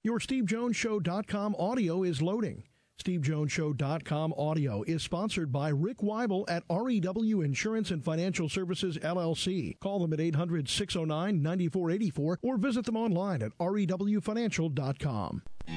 Your SteveJonesShow.com audio is loading. SteveJonesShow.com audio is sponsored by Rick Weibel at REW Insurance and Financial Services, LLC. Call them at 800-609-9484 or visit them online at rewfinancial.com.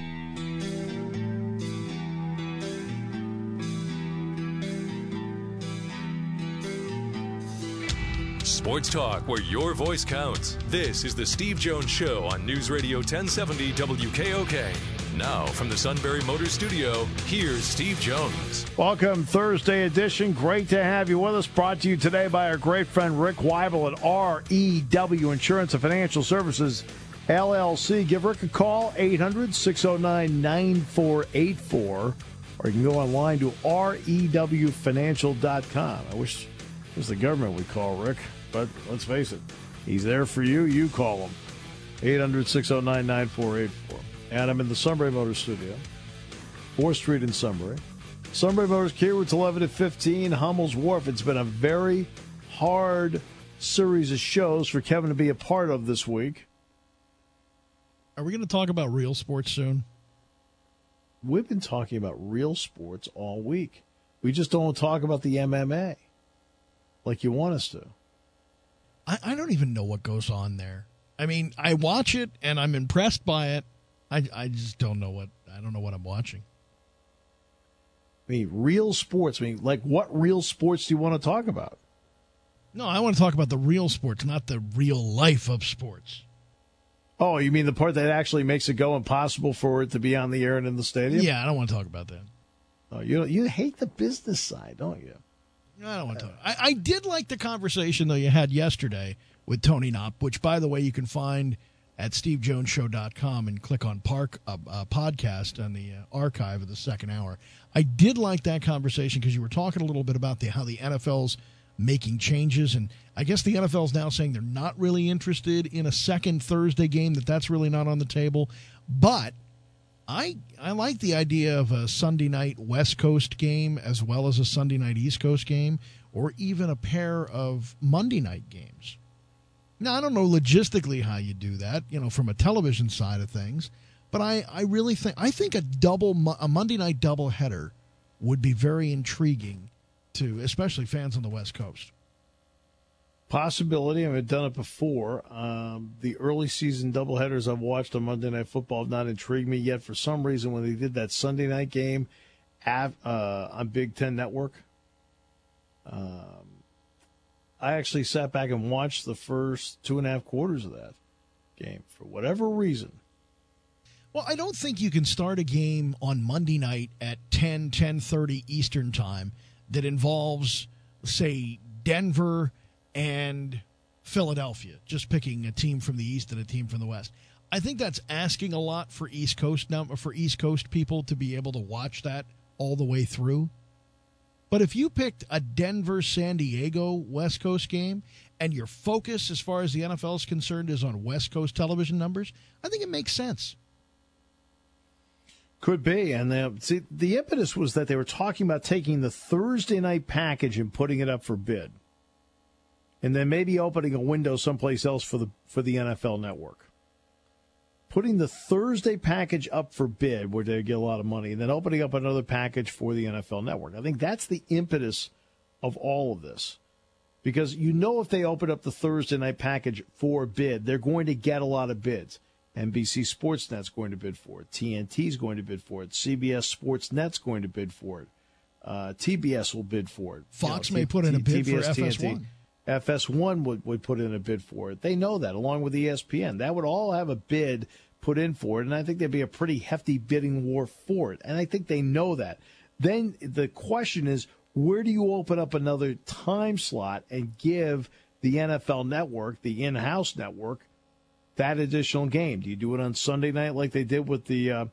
Sports talk where your voice counts. This is the Steve Jones Show on News Radio 1070 WKOK. Now, from the Sunbury Motors Studio, here's Steve Jones. Welcome, Thursday edition. Great to have you with us. Brought to you today by our great friend Rick Weibel at REW Insurance and Financial Services, LLC. Give Rick a call, 800-609-9484. Or you can go online to rewfinancial.com. I wish it was the government we call Rick, but let's face it, he's there for you. You call him, 800-609-9484. And I'm in the Sunbury Motors Studio, 4th Street in Sunbury. Sunbury Motors, Key Routes 11 at 15, Hummel's Wharf. It's been a very hard series of shows for Kevin to be a part of this week. Are we going to talk about real sports soon? We've been talking about real sports all week. We just don't talk about the MMA like you want us to. I don't even know what goes on there. I mean, I watch it, and I'm impressed by it. I just don't know what I'm watching. I mean, real sports. I mean, like, what real sports do you want to talk about? No, I want to talk about the real sports, not the real life of sports. Oh, you mean the part that actually makes it go impossible for it to be on the air and in the stadium? Yeah, I don't want to talk about that. Oh, you hate the business side, don't you? I don't want to talk. I did like the conversation, though, you had yesterday with Tony Knopp, which, by the way, you can find at SteveJonesShow.com and click on podcast on the archive of the second hour. I did like that conversation because you were talking a little bit about how the NFL's making changes, and I guess the NFL's now saying they're not really interested in a second Thursday game, that's really not on the table. But I like the idea of a Sunday night West Coast game as well as a Sunday night East Coast game, or even a pair of Monday night games. Now, I don't know logistically how you do that, from a television side of things, but I really think a Monday night doubleheader would be very intriguing to especially fans on the West Coast. Possibility. I've done it before. The early season doubleheaders I've watched on Monday Night Football have not intrigued me yet. For some reason, when they did that Sunday night game on Big Ten Network, I actually sat back and watched the first 2.5 quarters of that game for whatever reason. Well, I don't think you can start a game on Monday night at 10:30 Eastern time that involves, say, Denver and Philadelphia, just picking a team from the East and a team from the West. I think that's asking a lot for East Coast people to be able to watch that all the way through. But if you picked a Denver-San Diego West Coast game and your focus as far as the NFL is concerned is on West Coast television numbers, I think it makes sense. Could be. And the impetus was that they were talking about taking the Thursday night package and putting it up for bid. And then maybe opening a window someplace else for the NFL Network. Putting the Thursday package up for bid where they get a lot of money, and then opening up another package for the NFL Network. I think that's the impetus of all of this. Because if they open up the Thursday night package for bid, they're going to get a lot of bids. NBC Sportsnet's going to bid for it. TNT's going to bid for it. CBS Sportsnet's going to bid for it. TBS will bid for it. Fox may put in a bid for FS1. FS1 would put in a bid for it. They know that, along with ESPN. That would all have a bid put in for it, and I think there'd be a pretty hefty bidding war for it. And I think they know that. Then the question is, where do you open up another time slot and give the NFL Network, the in-house network, that additional game? Do you do it on Sunday night like they did with the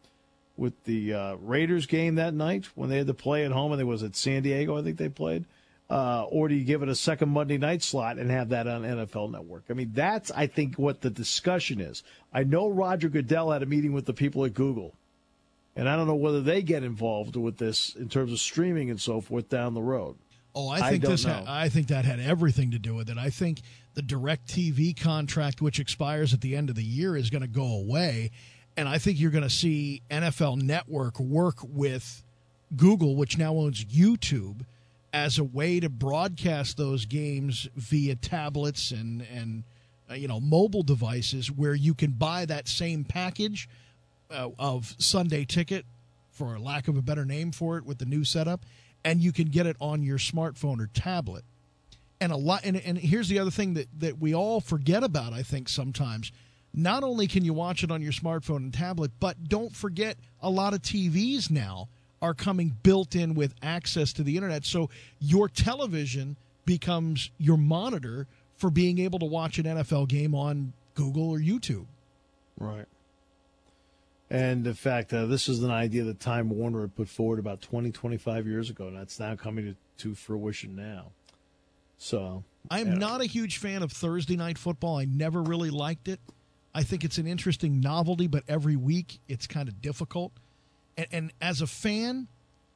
Raiders game that night when they had to play at home? I think it was at San Diego, I think they played. Or do you give it a second Monday night slot and have that on NFL Network? I mean, that's, I think, what the discussion is. I know Roger Goodell had a meeting with the people at Google, and I don't know whether they get involved with this in terms of streaming and so forth down the road. Oh, I think that had everything to do with it. I think the DirecTV contract, which expires at the end of the year, is going to go away. And I think you're going to see NFL Network work with Google, which now owns YouTube, as a way to broadcast those games via tablets and mobile devices, where you can buy that same package of Sunday Ticket, for lack of a better name for it, with the new setup, and you can get it on your smartphone or tablet. And and here's the other thing that we all forget about, I think, sometimes. Not only can you watch it on your smartphone and tablet, but don't forget, a lot of TVs now are coming built in with access to the internet. So your television becomes your monitor for being able to watch an NFL game on Google or YouTube. Right. And in fact, this is an idea that Time Warner had put forward about 25 years ago, and that's now coming to fruition now. So I'm not a huge fan of Thursday Night Football. I never really liked it. I think it's an interesting novelty, but every week it's kind of difficult. And as a fan,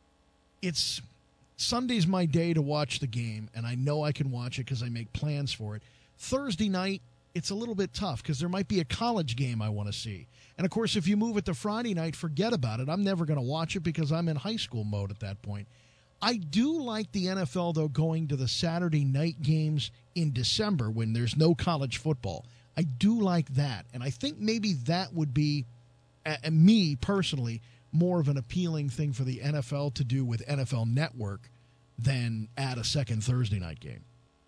Sunday's my day to watch the game, and I know I can watch it because I make plans for it. Thursday night, it's a little bit tough because there might be a college game I want to see. And, of course, if you move it to Friday night, forget about it. I'm never going to watch it because I'm in high school mode at that point. I do like the NFL, though, going to the Saturday night games in December when there's no college football. I do like that, and I think maybe that would be, me personally, more of an appealing thing for the NFL to do with NFL Network than add a second Thursday night game.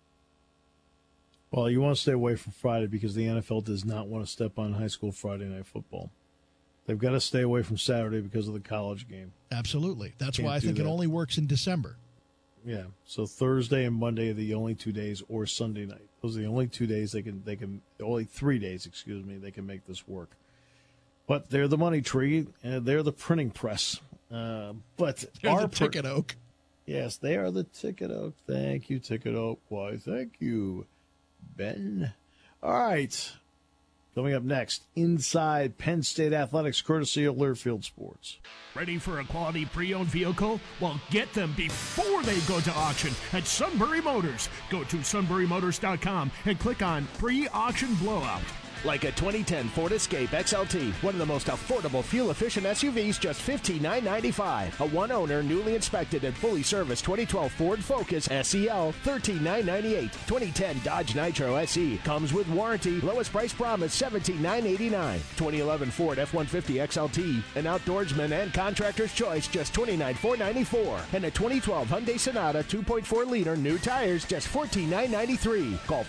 Well, you want to stay away from Friday because the NFL does not want to step on high school Friday night football. They've got to stay away from Saturday because of the college game. Absolutely. That's why I think it only works in December. Yeah. So Thursday and Monday are the only 2 days, or Sunday night. Those are the only 2 days only 3 days, they can make this work. But they're the money tree, and they're the printing press. But they're the Ticket Oak. Yes, they are the Ticket Oak. Thank you, Ticket Oak. Why, thank you, Ben. All right. Coming up next, Inside Penn State Athletics, courtesy of Learfield Sports. Ready for a quality pre-owned vehicle? Well, get them before they go to auction at Sunbury Motors. Go to sunburymotors.com and click on Pre-Auction Blowout. Like a 2010 Ford Escape XLT, one of the most affordable fuel-efficient SUVs, just $15,995. A one-owner, newly inspected and fully serviced 2012 Ford Focus SEL, $13,998. 2010 Dodge Nitro SE comes with warranty. Lowest price promised, $17,989. 2011 Ford F-150 XLT, an outdoorsman and contractor's choice, just $29,494. And a 2012 Hyundai Sonata 2.4-liter new tires, just $14,993. Call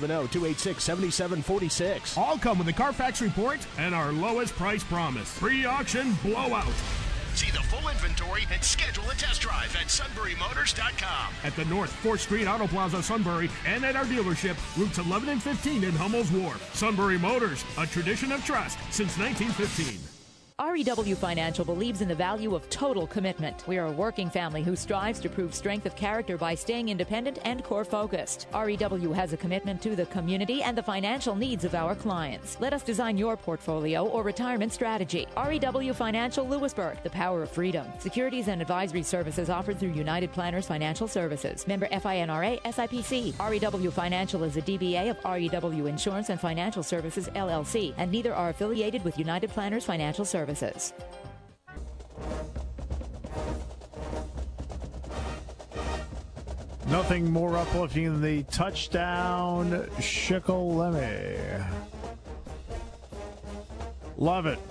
570-286-7746. All come with a Carfax report and our lowest price promise. Pre-auction blowout. See the full inventory and schedule a test drive at sunburymotors.com. At the North 4th Street Auto Plaza, Sunbury, and at our dealership, routes 11 and 15 in Hummel's Wharf. Sunbury Motors, a tradition of trust since 1915. REW Financial believes in the value of total commitment. We are a working family who strives to prove strength of character by staying independent and core-focused. REW has a commitment to the community and the financial needs of our clients. Let us design your portfolio or retirement strategy. REW Financial Lewisburg, the power of freedom. Securities and advisory services offered through United Planners Financial Services. Member FINRA SIPC. REW Financial is a DBA of REW Insurance and Financial Services, LLC, and neither are affiliated with United Planners Financial Services. Nothing more uplifting than the touchdown Shikellamy. Love it.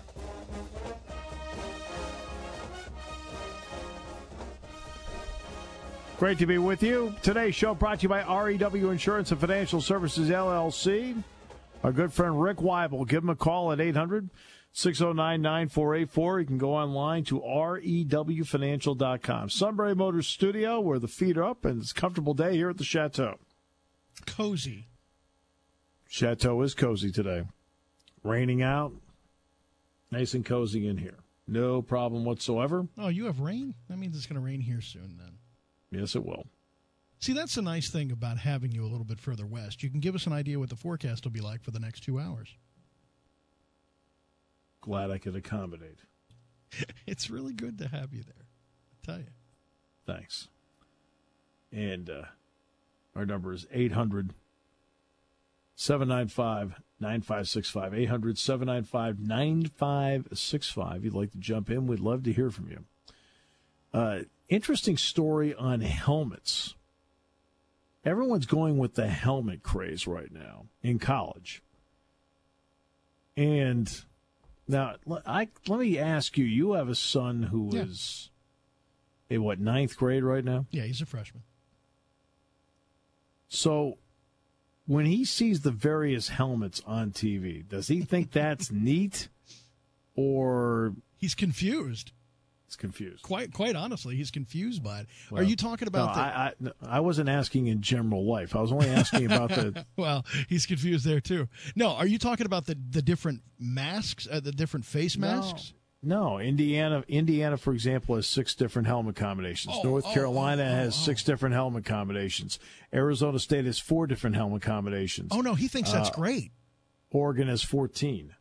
Great to be with you. Today's show brought to you by REW Insurance and Financial Services, LLC. Our good friend Rick Weibel. Give him a call at 800-609-9484. You can go online to rewfinancial.com. Sunbury Motors Studio, where the feet are up, and it's a comfortable day here at the Chateau. Cozy. Chateau is cozy today. Raining out. Nice and cozy in here. No problem whatsoever. Oh, you have rain? That means it's going to rain here soon then. Yes, it will. See, that's the nice thing about having you a little bit further west. You can give us an idea what the forecast will be like for the next 2 hours. Glad I could accommodate. It's really good to have you there, I tell you. Thanks. And our number is 795-9565. 800-795-9565. If you'd like to jump in, we'd love to hear from you. Interesting story on helmets. Everyone's going with the helmet craze right now in college. And now, let me ask you, you have a son who is in, ninth grade right now? Yeah, he's a freshman. So when he sees the various helmets on TV, does he think that's neat, or he's confused? He's confused. Quite honestly, he's confused by it. Well, are you talking about I wasn't asking in general life. I was only asking about the. Well, he's confused there too. No, are you talking about the different masks, the different face masks? No, Indiana, for example, has 6 different helmet combinations. North Carolina has 6 different helmet combinations. Arizona State has 4 different helmet combinations. Oh, no, he thinks that's great. Oregon has 14.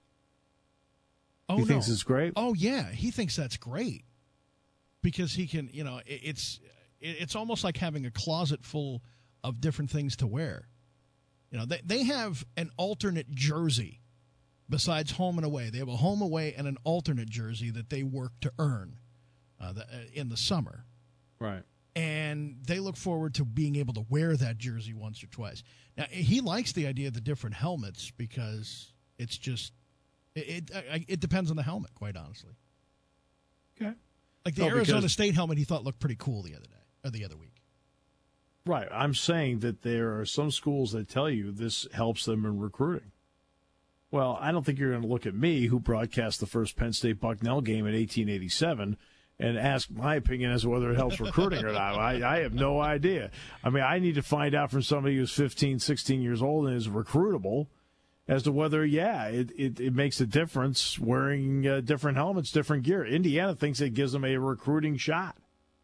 Oh, he thinks it's great? Oh, yeah, he thinks that's great. Because he can, it's almost like having a closet full of different things to wear. They have an alternate jersey. Besides home and away, they have a home away and an alternate jersey that they work to earn in the summer. Right. And they look forward to being able to wear that jersey once or twice. Now, he likes the idea of the different helmets because it's just it depends on the helmet, quite honestly. Okay. Like the Arizona State helmet, he thought looked pretty cool the other week. Right. I'm saying that there are some schools that tell you this helps them in recruiting. Well, I don't think you're going to look at me, who broadcast the first Penn State-Bucknell game in 1887, and ask my opinion as to whether it helps recruiting or not. I have no idea. I mean, I need to find out from somebody who's 15, 16 years old and is recruitable as to whether, it makes a difference wearing different helmets, different gear. Indiana thinks it gives them a recruiting shot,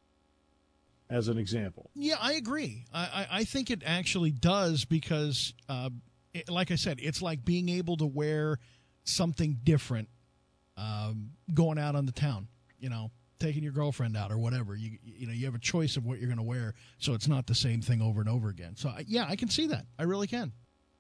as an example. Yeah, I agree. I think it actually does because like I said, it's like being able to wear something different going out on the town, taking your girlfriend out or whatever. You have a choice of what you're going to wear, so it's not the same thing over and over again. So, I can see that. I really can.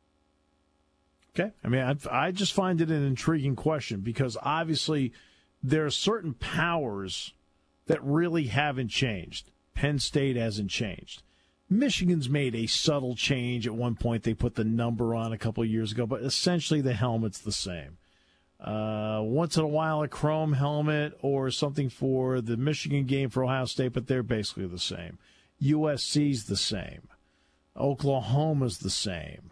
Okay. I mean, I just find it an intriguing question because obviously there are certain powers that really haven't changed. Penn State hasn't changed. Michigan's made a subtle change. At one point, they put the number on a couple of years ago, but essentially the helmet's the same. Once in a while, a chrome helmet or something for the Michigan game for Ohio State, but they're basically the same. USC's the same. Oklahoma's the same.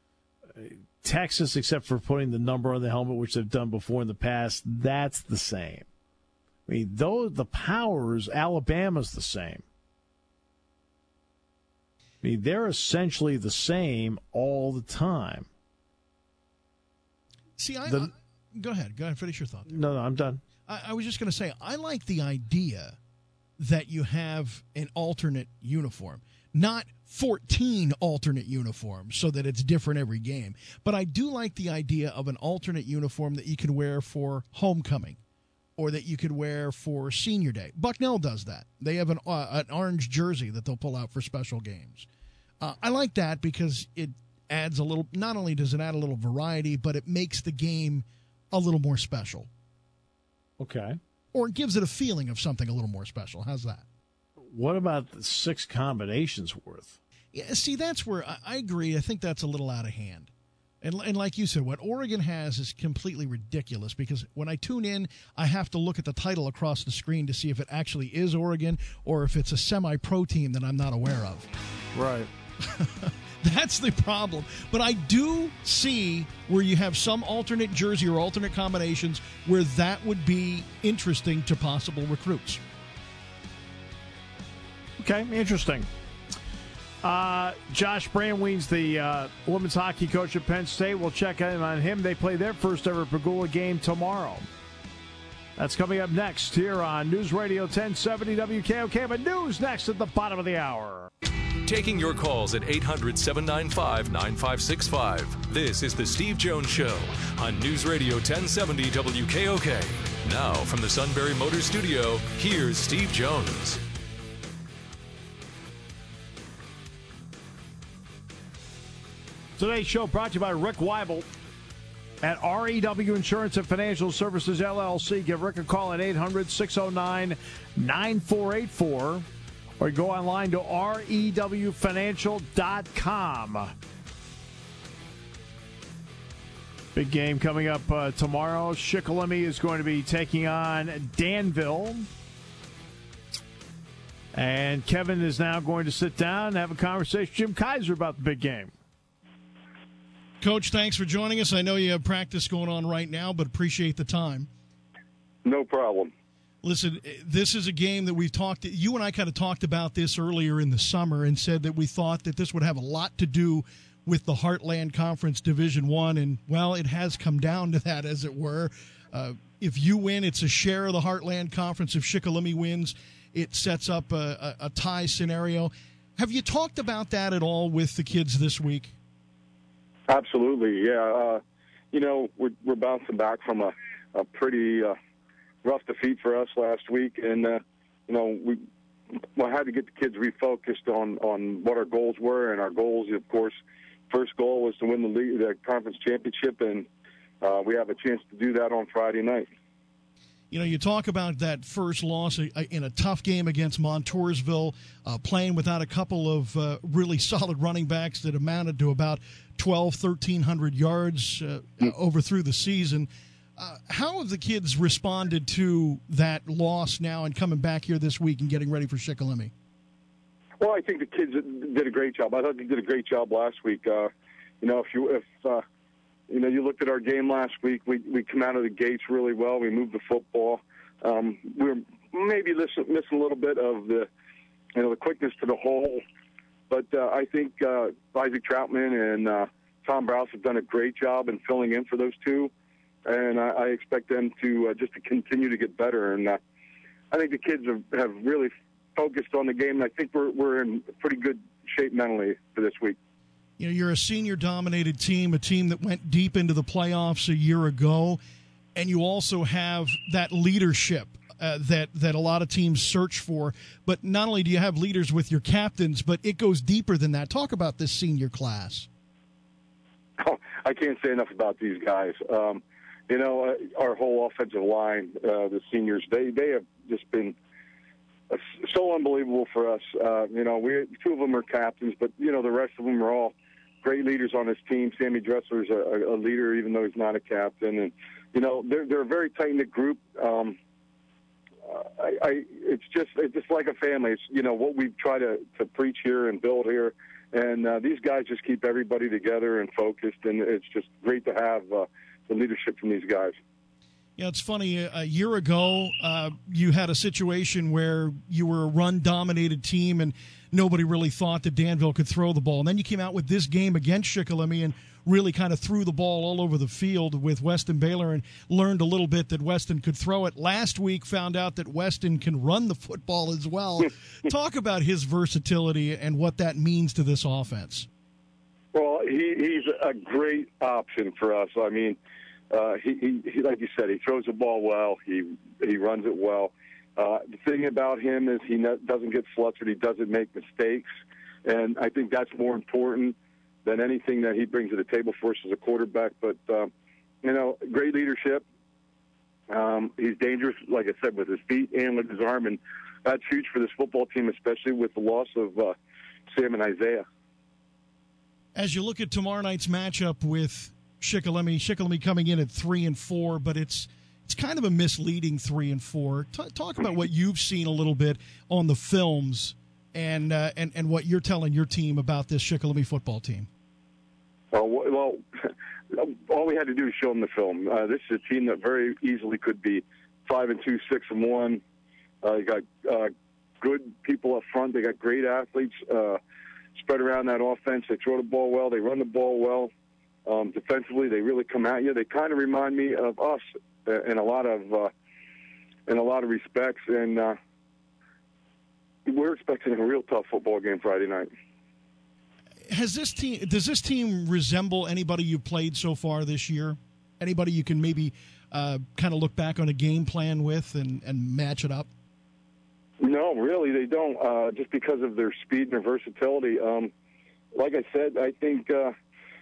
Texas, except for putting the number on the helmet, which they've done before in the past, that's the same. I mean, though the powers, Alabama's the same. I mean, they're essentially the same all the time. See, go ahead. Finish your thought. No, I'm done. I was just going to say, I like the idea that you have an alternate uniform. Not 14 alternate uniforms so that it's different every game. But I do like the idea of an alternate uniform that you can wear for homecoming or that you could wear for senior day. Bucknell does that. They have an orange jersey that they'll pull out for special games. I like that because it adds a little, not only does it add a little variety, but it makes the game a little more special. Okay. Or it gives it a feeling of something a little more special. How's that? What about the 6 combinations worth? Yeah, see, that's where I agree. I think that's a little out of hand. And like you said, what Oregon has is completely ridiculous because when I tune in, I have to look at the title across the screen to see if it actually is Oregon or if it's a semi-pro team that I'm not aware of. Right. That's the problem. But I do see where you have some alternate jersey or alternate combinations where that would be interesting to possible recruits. Okay, interesting. Josh Brandwein's the women's hockey coach at Penn State. We'll check in on him. They play their first ever Pagula game tomorrow. That's coming up next here on News Radio 1070 WKOK. But news next at the bottom of the hour. Taking your calls at 800-795-9565. This is the Steve Jones Show on News Radio 1070 WKOK. Now from the Sunbury Motors Studio, here's Steve Jones. Today's show brought to you by Rick Weibel at REW Insurance and Financial Services, LLC. Give Rick a call at 800-609-9484 or go online to rewfinancial.com. Big game coming up tomorrow. Shikellamy is going to be taking on Danville. And Kevin is now going to sit down and have a conversation with Jim Kaiser about the big game. Coach, thanks for joining us. I know you have practice going on right now, but appreciate the time. No problem. Listen, this is a game that we've talked – you and I kind of talked about this earlier in the summer and said that we thought that this would have a lot to do with the Heartland Conference Division I, and, well, it has come down to that, as it were. If you win, it's a share of the Heartland Conference. If Shikellamy wins, it sets up a tie scenario. Have you talked about that at all with the kids this week? Absolutely, yeah. We're bouncing back from a pretty rough defeat for us last week, and we had to get the kids refocused on what our goals were, and our goals, of course, first goal was to win the conference championship, and we have a chance to do that on Friday night. You talk about that first loss in a tough game against Montoursville, playing without a couple of really solid running backs that amounted to about 1,300 yards over through the season. How have the kids responded to that loss now and coming back here this week and getting ready for Shikellamy? Well, I think the kids did a great job. I thought they did a great job last week. If you looked at our game last week, we come out of the gates really well. We moved the football. We were maybe missing a little bit of the quickness to the hole. But I think Isaac Troutman and Tom Browse have done a great job in filling in for those two. And I expect them to just to continue to get better. And I think the kids have really focused on the game. And I think we're in pretty good shape mentally for this week. You're a senior-dominated team, a team that went deep into the playoffs a year ago, and you also have that leadership that a lot of teams search for. But not only do you have leaders with your captains, but it goes deeper than that. Talk about this senior class. Oh, I can't say enough about these guys. Our whole offensive line, the seniors, they have just been so unbelievable for us. Two of them are captains, but, the rest of them are all great leaders on this team. Sammy Dressler's a leader, even though he's not a captain. And, they're a very tight-knit group. It's just like a family. It's, what we try to preach here and build here. And these guys just keep everybody together and focused, and it's just great to have the leadership from these guys. Yeah, it's funny. A year ago, you had a situation where you were a run-dominated team and nobody really thought that Danville could throw the ball. And then you came out with this game against Shikellamy and really kind of threw the ball all over the field with Weston Baylor and learned a little bit that Weston could throw it. Last week, found out that Weston can run the football as well. Talk about his versatility and what that means to this offense. Well, he's a great option for us. I mean, he like you said, he throws the ball well. He runs it well. The thing about him is he doesn't get flustered. He doesn't make mistakes, and I think that's more important than anything that he brings to the table for us as a quarterback. But great leadership. He's dangerous, like I said, with his feet and with his arm, and that's huge for this football team, especially with the loss of Sam and Isaiah. As you look at tomorrow night's matchup with Shikellamy coming in at 3-4, but it's kind of a misleading 3-4. Talk about what you've seen a little bit on the films and what you're telling your team about this Shikellamy football team. Well, all we had to do is show them the film. This is a team that very easily could be 5-2, 6-1. You got good people up front. They got great athletes spread around that offense. They throw the ball well. They run the ball well. Defensively, they really come at you. They kind of remind me of us in a lot of respects, and we're expecting a real tough football game Friday night. Does this team resemble anybody you've played so far this year? Anybody you can maybe kind of look back on a game plan with and match it up? No, really, they don't. Just because of their speed and their versatility. Like I said, I think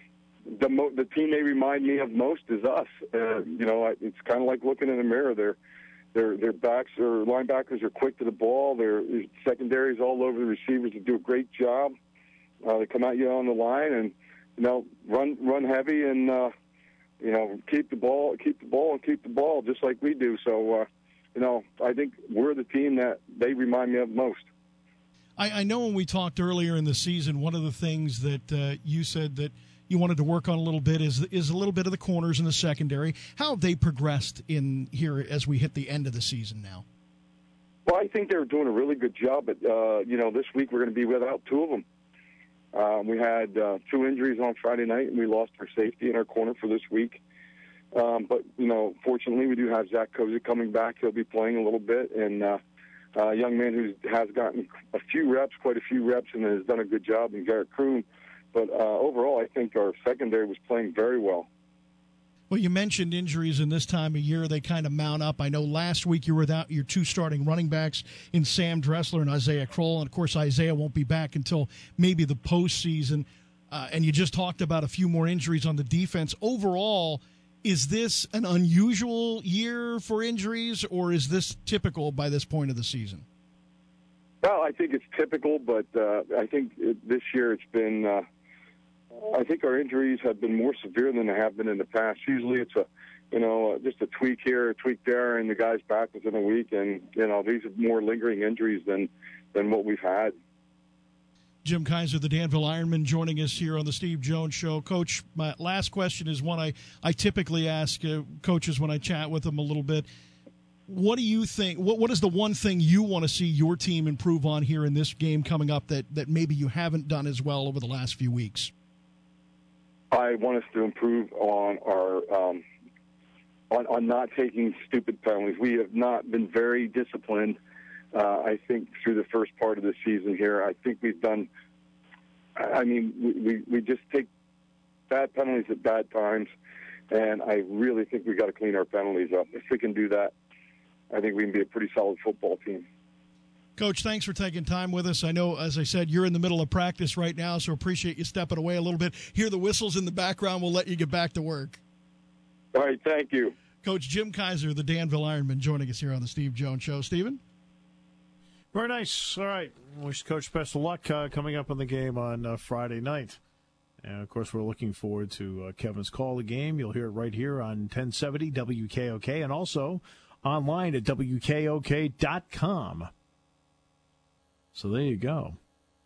the team they remind me of most is us. It's kind of like looking in a mirror. Their backs or linebackers are quick to the ball. Their secondaries all over the receivers to do a great job. They come at you on the line and run heavy and keep the ball, just like we do. So I think we're the team that they remind me of most. I know when we talked earlier in the season, one of the things that you said that you wanted to work on a little bit is a little bit of the corners in the secondary. How have they progressed in here as we hit the end of the season now? Well, I think they're doing a really good job. But this week we're going to be without two of them. We had 2 injuries on Friday night, and we lost our safety in our corner for this week. But fortunately, we do have Zach Kozik coming back. He'll be playing a little bit, and a young man who has gotten quite a few reps, and has done a good job in Garrett Kroon. But overall, I think our secondary was playing very well. Well, you mentioned injuries in this time of year. They kind of mount up. I know last week you were without your 2 starting running backs in Sam Dressler and Isaiah Kroll. And, of course, Isaiah won't be back until maybe the postseason. And you just talked about a few more injuries on the defense. Overall, is this an unusual year for injuries, or is this typical by this point of the season? Well, I think it's typical, but I think this year it's been I think our injuries have been more severe than they have been in the past. Usually it's just a tweak here, a tweak there, and the guy's back within a week. And, these are more lingering injuries than what we've had. Jim Kaiser, the Danville Ironman, joining us here on the Steve Jones Show. Coach, my last question is one I typically ask coaches when I chat with them a little bit. What do you think? What is the one thing you want to see your team improve on here in this game coming up that maybe you haven't done as well over the last few weeks? I want us to improve on our on not taking stupid penalties. We have not been very disciplined. I think through the first part of the season here, I think we've done. I mean, we just take bad penalties at bad times, and I really think we got to clean our penalties up. If we can do that, I think we can be a pretty solid football team. Coach, thanks for taking time with us. I know, as I said, you're in the middle of practice right now, so appreciate you stepping away a little bit. Hear the whistles in the background. We'll let you get back to work. All right, thank you. Coach Jim Kaiser, the Danville Ironman, joining us here on the Steve Jones Show. Stephen? Very nice. All right. Wish Coach best of luck coming up in the game on Friday night. And, of course, we're looking forward to Kevin's call of the game. You'll hear it right here on 1070 WKOK and also online at WKOK.com. So there you go.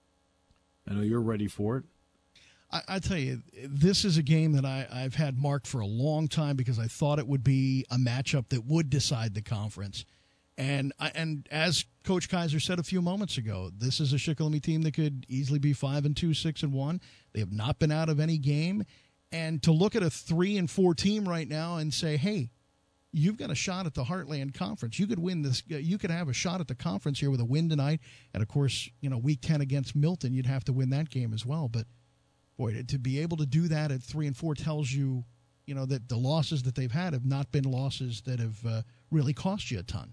I know you're ready for it. I tell you, this is a game that I've had marked for a long time because I thought it would be a matchup that would decide the conference. And as Coach Kaiser said a few moments ago, this is a Shikellamy team that could easily be 5-2, 6-1. They have not been out of any game. And to look at a 3-4 team right now and say, hey, you've got a shot at the Heartland Conference. You could win this. You could have a shot at the conference here with a win tonight. And, of course, week 10 against Milton, you'd have to win that game as well. But, boy, to be able to do that at 3-4 tells you, that the losses that they've had have not been losses that have really cost you a ton.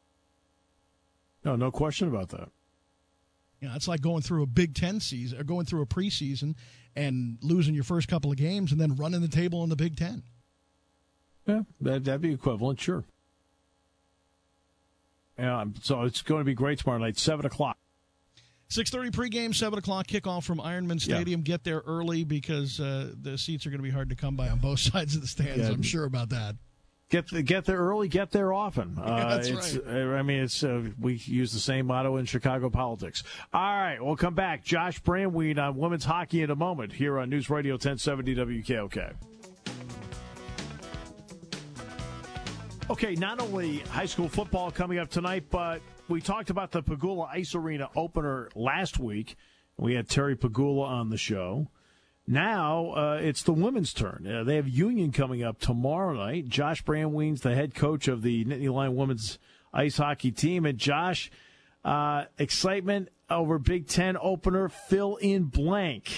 No question about that. It's like going through a Big Ten season or going through a preseason and losing your first couple of games and then running the table in the Big Ten. Yeah, that'd be equivalent, sure. Yeah, so it's going to be great tomorrow night, 7 o'clock. 6:30 pregame, 7 o'clock kickoff from Ironman Stadium. Yeah. Get there early because the seats are going to be hard to come by on both sides of the stands. Yeah. I'm sure about that. Get there early, get there often. That's right. I mean, we use the same motto in Chicago politics. All right, we'll come back. Josh Brandweed on women's hockey in a moment here on News Radio 1070 WKOK. Okay, not only high school football coming up tonight, but we talked about the Pagula Ice Arena opener last week. We had Terry Pagula on the show. Now it's the women's turn. They have Union coming up tomorrow night. Josh Brandwein's the head coach of the Nittany Lion women's ice hockey team. And, Josh, excitement over Big Ten opener, fill in blank.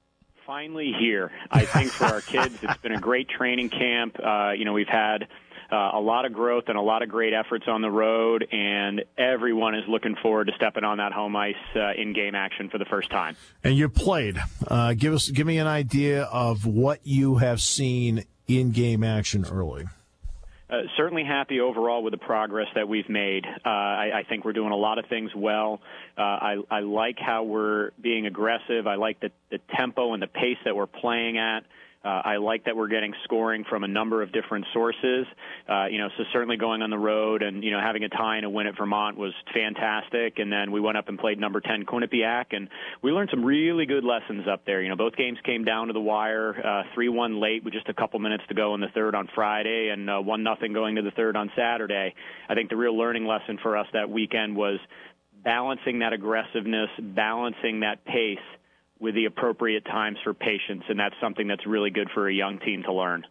Finally here. I think for our kids, it's been a great training camp. We've had a lot of growth and a lot of great efforts on the road, and everyone is looking forward to stepping on that home ice in-game action for the first time. And you played. Give me an idea of what you have seen in-game action early. Certainly happy overall with the progress that we've made. I think we're doing a lot of things well. I like how we're being aggressive. I like the tempo and the pace that we're playing at. I like that we're getting scoring from a number of different sources. So certainly going on the road and, having a tie and a win at Vermont was fantastic. And then we went up and played number 10 Quinnipiac, and we learned some really good lessons up there. Both games came down to the wire, 3-1 late with just a couple minutes to go in the third on Friday and 1-0 going to the third on Saturday. I think the real learning lesson for us that weekend was balancing that aggressiveness, balancing that pace with the appropriate times for patience, and that's something that's really good for a young team to learn.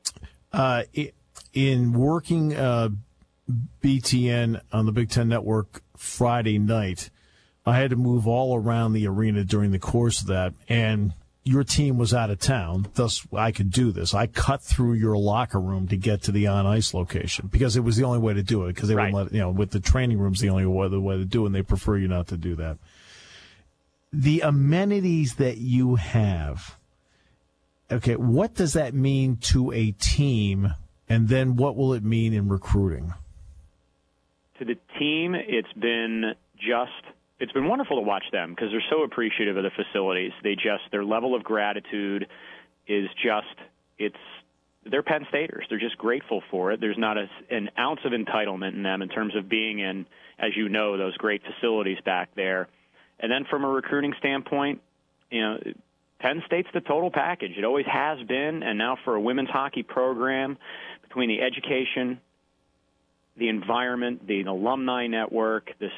In working BTN on the Big Ten Network Friday night, I had to move all around the arena during the course of that, and your team was out of town, thus I could do this. I cut through your locker room to get to the on-ice location because it was the only way to do it, because they wouldn't let, with the training rooms, the only way to do it, and they prefer you not to do that. The amenities that you have, okay, what does that mean to a team, and then what will it mean in recruiting? To the team, it's been wonderful to watch them because they're so appreciative of the facilities. Their level of gratitude is they're Penn Staters. They're just grateful for it. There's not an ounce of entitlement in them in terms of being in, as you know, those great facilities back there. And then from a recruiting standpoint, Penn State's the total package. It always has been, and now for a women's hockey program, between the education, the environment, the alumni network, the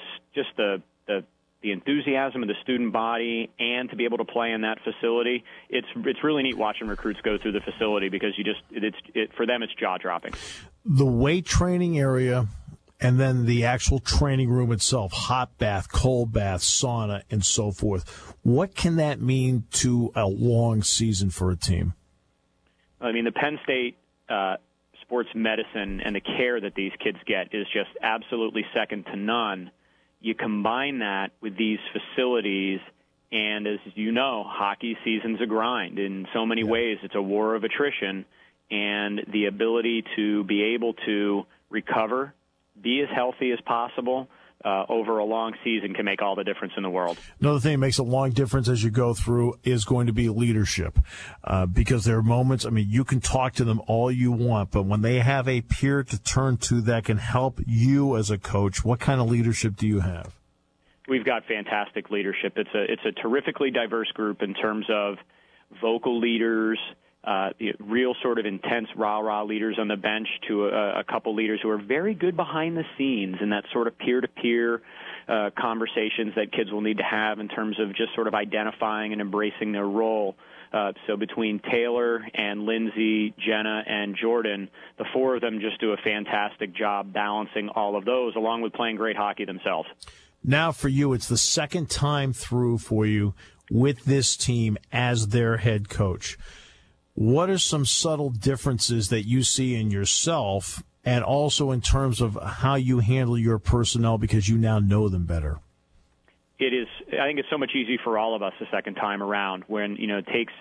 enthusiasm of the student body, and to be able to play in that facility, it's really neat watching recruits go through the facility because for them it's jaw-dropping. The weight training area, and then the actual training room itself, hot bath, cold bath, sauna, and so forth. What can that mean to a long season for a team? I mean, the Penn State sports medicine and the care that these kids get is just absolutely second to none. You combine that with these facilities, and as you know, hockey season's a grind. In so many ways, it's a war of attrition, and the ability to be able to recover, be as healthy as possible over a long season can make all the difference in the world. Another thing that makes a long difference as you go through is going to be leadership, because there are moments, you can talk to them all you want, but when they have a peer to turn to that can help you as a coach, what kind of leadership do you have? We've got fantastic leadership. It's a terrifically diverse group in terms of vocal leaders, real sort of intense rah-rah leaders on the bench to a couple leaders who are very good behind the scenes in that sort of peer-to-peer conversations that kids will need to have in terms of just sort of identifying and embracing their role. So between Taylor and Lindsay, Jenna, and Jordan, the four of them just do a fantastic job balancing all of those along with playing great hockey themselves. Now for you, it's the second time through for you with this team as their head coach. What are some subtle differences that you see in yourself and also in terms of how you handle your personnel because you now know them better? I think it's so much easier for all of us the second time around when, it takes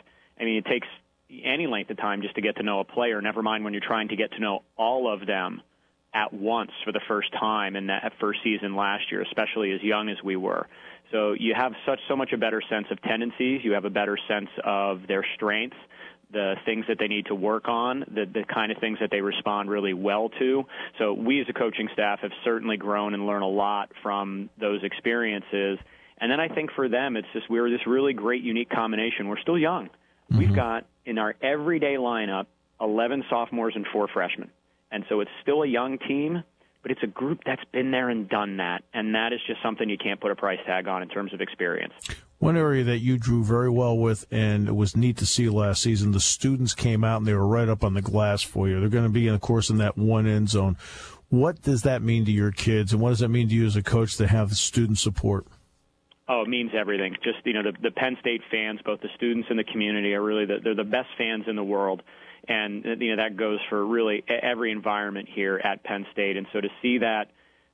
any length of time just to get to know a player, never mind when you're trying to get to know all of them at once for the first time in that first season last year, especially as young as we were. So you have so much a better sense of tendencies. You have a better sense of their strengths, the things that they need to work on, the kind of things that they respond really well to. So we as a coaching staff have certainly grown and learned a lot from those experiences. And then I think for them, we're this really great, unique combination. We're still young. Mm-hmm. We've got in our everyday lineup 11 sophomores and 4 freshmen. And so it's still a young team, but it's a group that's been there and done that. And that is just something you can't put a price tag on in terms of experience. One area that you drew very well with, and it was neat to see last season, the students came out and they were right up on the glass for you. They're going to be, of course, in that one end zone. What does that mean to your kids, and what does that mean to you as a coach to have the student support? Oh, it means everything. Just, the Penn State fans, both the students and the community, are really they're the best fans in the world. And that goes for really every environment here at Penn State. And so to see that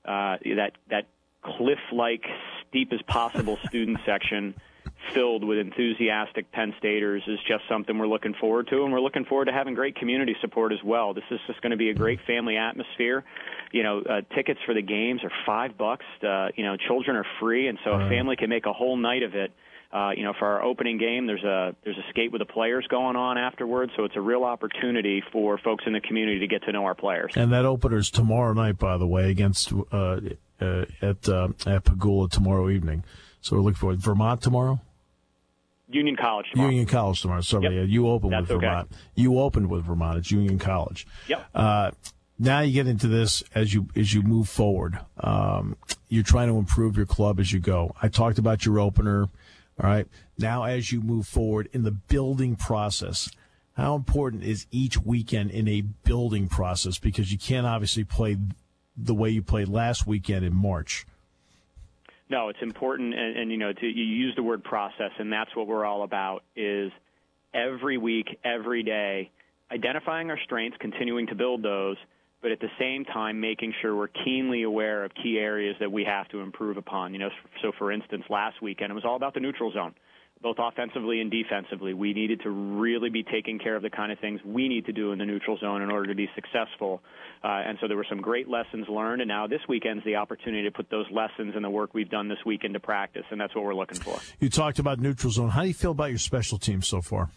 cliff-like, steep as possible student section filled with enthusiastic Penn Staters is just something we're looking forward to, and we're looking forward to having great community support as well. This is just going to be a great family atmosphere. Tickets for the games are $5. Children are free, and so a family can make a whole night of it. For our opening game, there's a skate with the players going on afterwards, so it's a real opportunity for folks in the community to get to know our players. And that opener's tomorrow night, by the way, against at Pagula tomorrow evening. So we're looking forward. Vermont tomorrow? Union College tomorrow. Union College tomorrow. Sorry, yep. You opened with Vermont. Okay. You opened with Vermont. It's Union College. Yep. Now you get into this as you move forward. You're trying to improve your club as you go. I talked about your opener. All right. Now, as you move forward in the building process, how important is each weekend in a building process? Because you can't obviously play the way you played last weekend in March. No, it's important, and you use the word process, and that's what we're all about, is every week, every day, identifying our strengths, continuing to build those, but at the same time making sure we're keenly aware of key areas that we have to improve upon. So for instance, last weekend, it was all about the neutral zone, both offensively and defensively. We needed to really be taking care of the kind of things we need to do in the neutral zone in order to be successful. And so there were some great lessons learned, and now this weekend's the opportunity to put those lessons and the work we've done this week into practice, and that's what we're looking for. You talked about neutral zone. How do you feel about your special teams so far?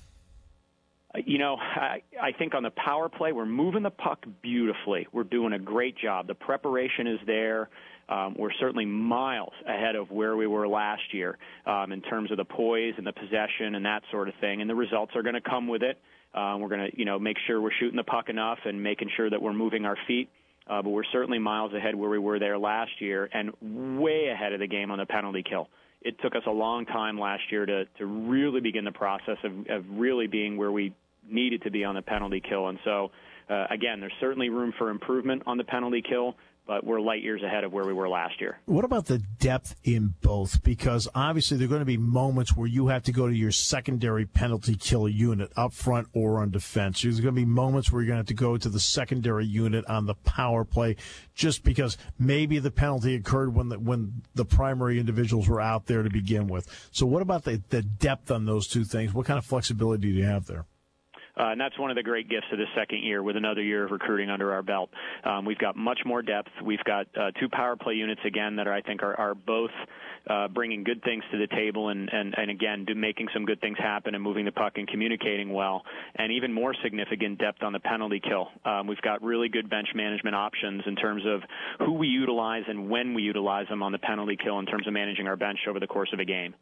I think on the power play, we're moving the puck beautifully. We're doing a great job. The preparation is there. We're certainly miles ahead of where we were last year in terms of the poise and the possession and that sort of thing, and the results are going to come with it. We're going to, make sure we're shooting the puck enough and making sure that we're moving our feet. But we're certainly miles ahead where we were there last year and way ahead of the game on the penalty kill. It took us a long time last year to really begin the process of really being where we needed to be on the penalty kill. And so, again, there's certainly room for improvement on the penalty kill, but we're light years ahead of where we were last year. What about the depth in both? Because obviously there are going to be moments where you have to go to your secondary penalty kill unit up front or on defense. There's going to be moments where you're going to have to go to the secondary unit on the power play just because maybe the penalty occurred when the primary individuals were out there to begin with. So what about the depth on those two things? What kind of flexibility do you have there? And that's one of the great gifts of this second year with another year of recruiting under our belt. We've got much more depth. We've got two power play units, again, that I think are both bringing good things to the table and again, making some good things happen and moving the puck and communicating well. And even more significant depth on the penalty kill. We've got really good bench management options in terms of who we utilize and when we utilize them on the penalty kill in terms of managing our bench over the course of a game.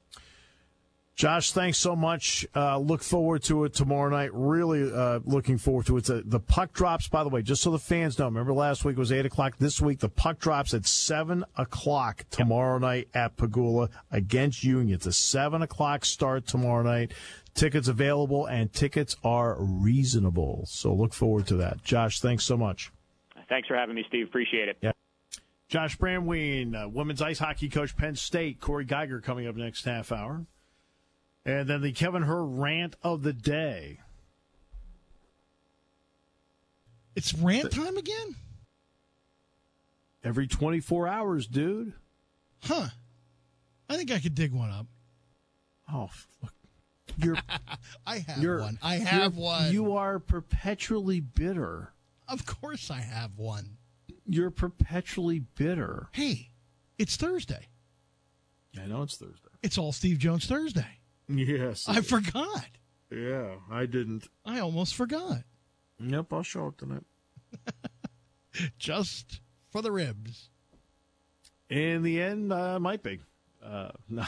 Josh, thanks so much. Look forward to it tomorrow night. Really looking forward to it. The puck drops, by the way, just so the fans know. Remember last week it was 8 o'clock. This week the puck drops at 7 o'clock tomorrow night at Pagula against Union. It's a 7 o'clock start tomorrow night. Tickets available, and tickets are reasonable. So look forward to that. Josh, thanks so much. Thanks for having me, Steve. Appreciate it. Yeah. Josh Brandwein, women's ice hockey coach, Penn State. Corey Geiger coming up next half hour. And then the Kevin Hur rant of the day. It's rant time again? Every 24 hours, dude. Huh. I think I could dig one up. Oh, look. I have one. You are perpetually bitter. Of course I have one. You're perpetually bitter. Hey, it's Thursday. I know it's Thursday. It's all Steve Jones Thursday. Yes. I forgot. Yeah, I didn't. I almost forgot. Yep, I'll show up tonight. Just for the ribs. In the end, might be. No.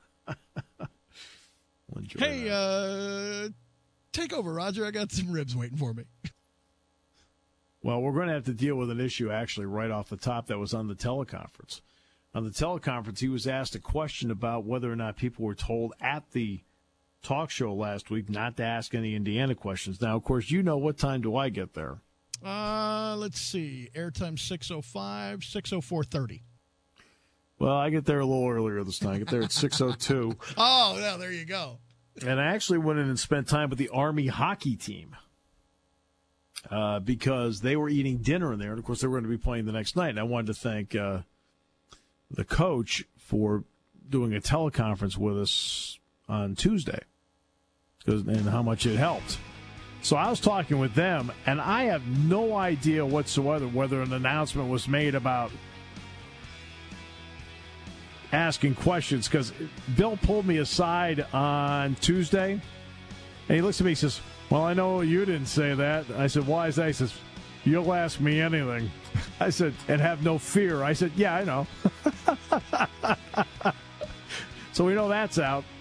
Hey, take over, Roger. I got some ribs waiting for me. Well, we're going to have to deal with an issue, actually, right off the top that was on the teleconference. On the teleconference, he was asked a question about whether or not people were told at the talk show last week not to ask any Indiana questions. Now, of course, what time do I get there? Let's see. Airtime 6:05, 6:04:30. Well, I get there a little earlier this time. I get there at 6:02. Oh, yeah, there you go. And I actually went in and spent time with the Army hockey team. because they were eating dinner in there. And, of course, they were going to be playing the next night. And I wanted to thank the coach for doing a teleconference with us on Tuesday and how much it helped. So I was talking with them, and I have no idea whatsoever whether an announcement was made about asking questions, because Bill pulled me aside on Tuesday, and he looks at me and says, well, I know you didn't say that. I said, why is that? He says, you'll ask me anything. I said, and have no fear. I said, yeah, I know. So we know that's out.